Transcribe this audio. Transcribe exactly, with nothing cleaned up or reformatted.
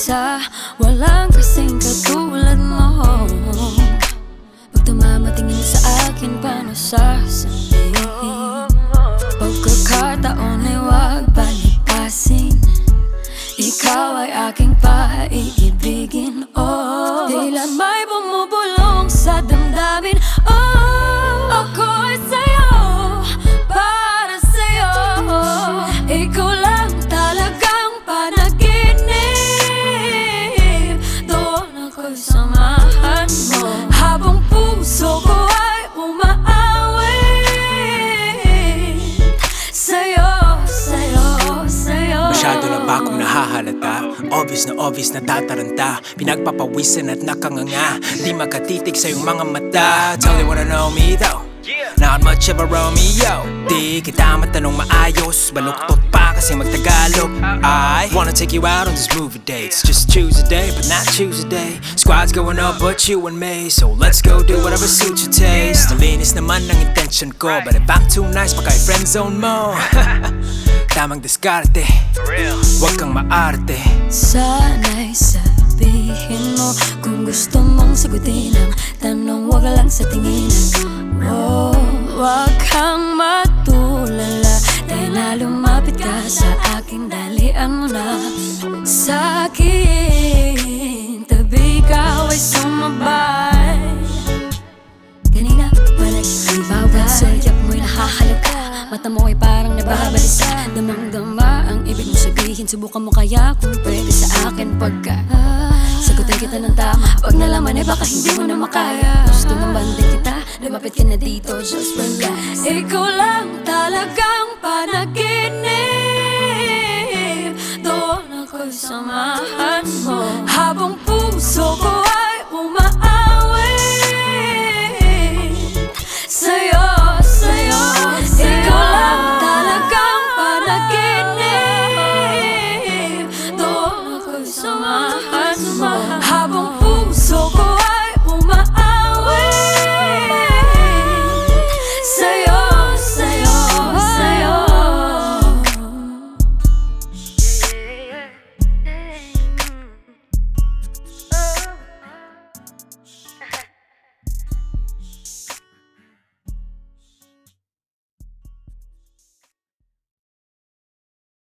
isa, walang kasing katulad mo. Pag tumama tingin sa akin, paano sasabihin? Pagkakataon ay huwag palipasin. Ikaw ay aking paiibigin, oh. Tila may bumubulong sa damdamin, oh. Ako'y sa'yo, para sa'yo. Ikaw lang talagang panaginip. Doon ako'y samahan mo, habang puso ko ay umaawit sa'yo, sa'yo, sa'yo. Masyado na ba akong nahahalata? Obvious na obvious na tataranta, pinagpapawisan at nakanganga. Di makatitig sa iyong mga mata. Tell you wanna know me though, not much of a Romeo. Di kita matanong maayos, baluktot pa kasi magtagalog. I wanna take you out on these movie dates. Just choose a day, but not choose a day. Squad's going up but you and me, so let's go do whatever suits your taste. Nalinis naman ang intention ko, but if I'm too nice, baka i-friendzone mo. Tamang diskarte, huwag kang maarte. Sana'y sabihin mo kung gusto mong sagutin ang tanong, huwag lang sa tinginan. Oh, huwag kang matulala dahil na lumapit ka sa akin, dalian mo na sa akin. Tabi ikaw ay sumabay. Kanina pa nag-ibaway, bawat sulyap mo'y nahahalata. Mata mo ay parang nababalisa. Damang-dama ang ibig mo sabihin. Subukan mo kaya kung pwede sa akin pagka sagutin kita ng tama. Pag nalaman ay baka hindi mo na makaya. Gusto ng banding kita, lumapit ka na dito, just relax. Ikaw lang talagang panaginip. Doon ako'y samahan mo, habang puso ko